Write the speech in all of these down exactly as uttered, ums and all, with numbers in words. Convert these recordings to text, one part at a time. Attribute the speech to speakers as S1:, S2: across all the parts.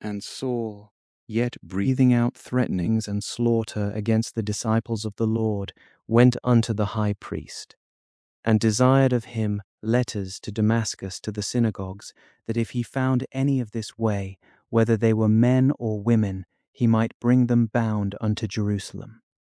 S1: And Saul, yet breathing out threatenings and slaughter against the disciples of the Lord, went unto the high priest, and desired of him letters to Damascus to the synagogues, that if he found any of this way, whether they were men or women, he might bring them bound unto Jerusalem.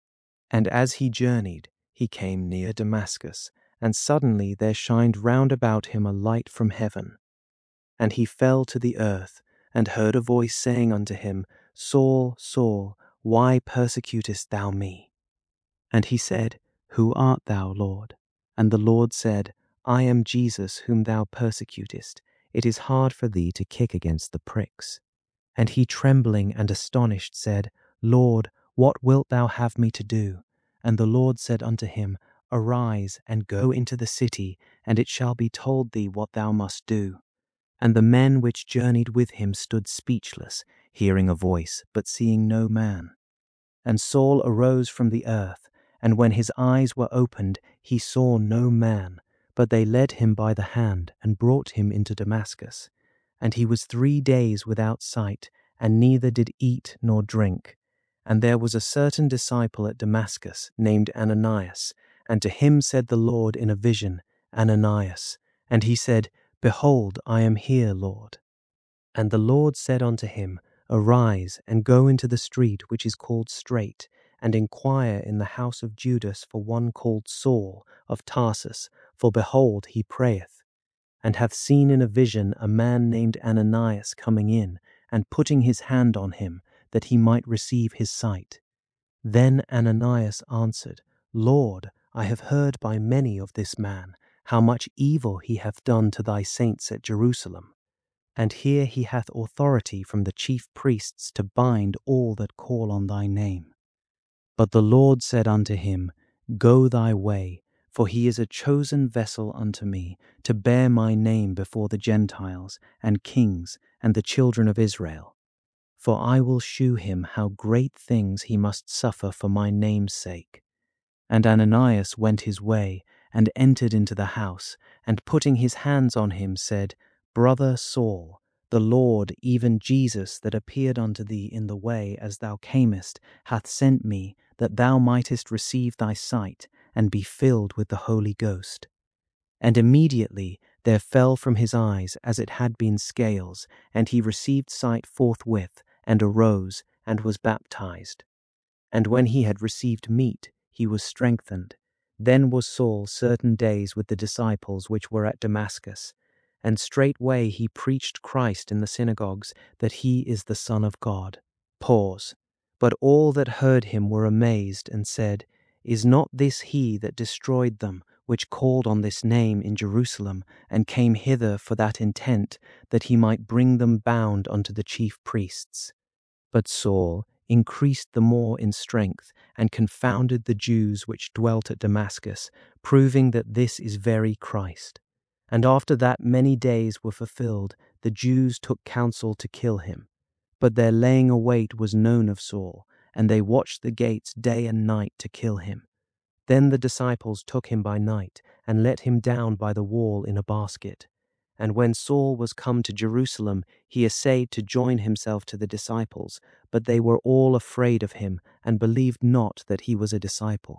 S1: And as he journeyed, he came near Damascus, and suddenly there shined round about him a light from heaven. And he fell to the earth, and heard a voice saying unto him, Saul, Saul, why persecutest thou me? And he said, Who art thou, Lord? And the Lord said, I am Jesus whom thou persecutest. It is hard for thee to kick against the pricks. And he, trembling and astonished, said, Lord, what wilt thou have me to do? And the Lord said unto him, Arise, and go into the city, and it shall be told thee what thou must do. And the men which journeyed with him stood speechless, hearing a voice, but seeing no man. And Saul arose from the earth, and when his eyes were opened, he saw no man, but they led him by the hand, and brought him into Damascus. And he was three days without sight, and neither did eat nor drink. And there was a certain disciple at Damascus, named Ananias, and to him said the Lord in a vision, Ananias. And he said, Behold, I am here, Lord. And the Lord said unto him, Arise, and go into the street which is called Straight, and inquire in the house of Judas for one called Saul of Tarsus, for behold, he prayeth, and hath seen in a vision a man named Ananias coming in, and putting his hand on him, that he might receive his sight. Then Ananias answered, Lord, I have heard by many of this man, how much evil he hath done to thy saints at Jerusalem. And here he hath authority from the chief priests to bind all that call on thy name. But the Lord said unto him, Go thy way, for he is a chosen vessel unto me, to bear my name before the Gentiles, and kings, and the children of Israel. For I will shew him how great things he must suffer for my name's sake. And Ananias went his way, and entered into the house, and putting his hands on him, said, Brother Saul, the Lord, even Jesus, that appeared unto thee in the way as thou camest, hath sent me, that thou mightest receive thy sight, and be filled with the Holy Ghost. And immediately there fell from his eyes as it had been scales, and he received sight forthwith, and arose, and was baptized. And when he had received meat, he was strengthened. Then was Saul certain days with the disciples which were at Damascus, and straightway he preached Christ in the synagogues, that he is the Son of God. Pause. But all that heard him were amazed, and said, Is not this he that destroyed them, which called on this name in Jerusalem, and came hither for that intent, that he might bring them bound unto the chief priests? But Saul increased the more in strength, and confounded the Jews which dwelt at Damascus, proving that this is very Christ. And after that many days were fulfilled, the Jews took counsel to kill him. But their laying await was known of Saul, and they watched the gates day and night to kill him. Then the disciples took him by night, and let him down by the wall in a basket. And when Saul was come to Jerusalem, he essayed to join himself to the disciples, but they were all afraid of him, and believed not that he was a disciple.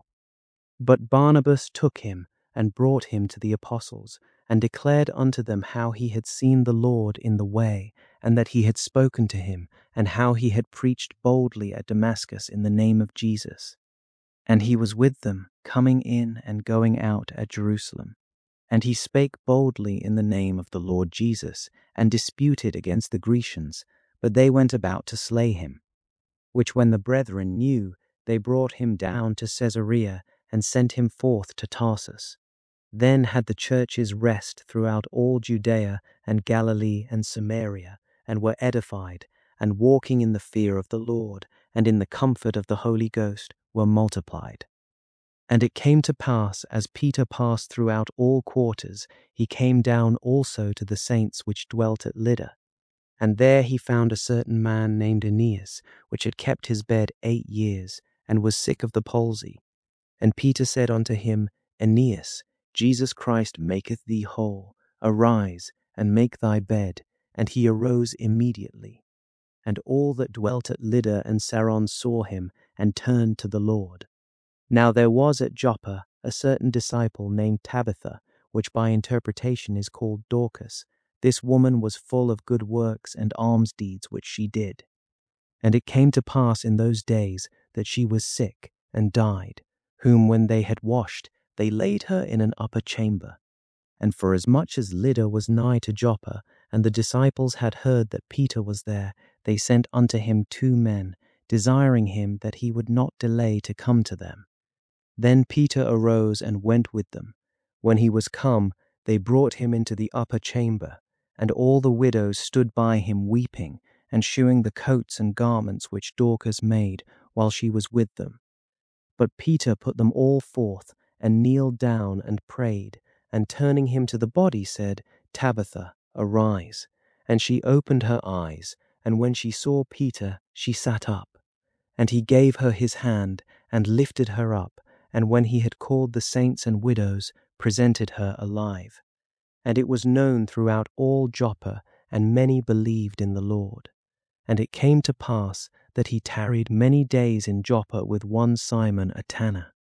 S1: But Barnabas took him, and brought him to the apostles, and declared unto them how he had seen the Lord in the way, and that he had spoken to him, and how he had preached boldly at Damascus in the name of Jesus. And he was with them, coming in and going out at Jerusalem. And he spake boldly in the name of the Lord Jesus, and disputed against the Grecians, but they went about to slay him. Which when the brethren knew, they brought him down to Caesarea, and sent him forth to Tarsus. Then had the churches rest throughout all Judea and Galilee and Samaria, and were edified, and walking in the fear of the Lord, and in the comfort of the Holy Ghost, were multiplied. And it came to pass, as Peter passed throughout all quarters, he came down also to the saints which dwelt at Lydda. And there he found a certain man named Aeneas, which had kept his bed eight years, and was sick of the palsy. And Peter said unto him, Aeneas, Jesus Christ maketh thee whole. Arise, and make thy bed. And he arose immediately. and all that dwelt at Lydda and Saron saw him and turned to the Lord. Now there was at Joppa a certain disciple named Tabitha, which by interpretation is called Dorcas. This woman was full of good works and alms deeds which she did. And it came to pass in those days that she was sick and died, whom when they had washed, they laid her in an upper chamber. And forasmuch as Lydda was nigh to Joppa, and the disciples had heard that Peter was there, they sent unto him two men, desiring him that he would not delay to come to them. Then Peter arose and went with them. When he was come, they brought him into the upper chamber, and all the widows stood by him weeping, and shewing the coats and garments which Dorcas made while she was with them. But Peter put them all forth, and kneeled down and prayed, and turning him to the body said, Tabitha, arise. And she opened her eyes, and when she saw Peter, she sat up. And he gave her his hand, and lifted her up, and when he had called the saints and widows, presented her alive. And it was known throughout all Joppa, and many believed in the Lord. And it came to pass that he tarried many days in Joppa with one Simon a tanner.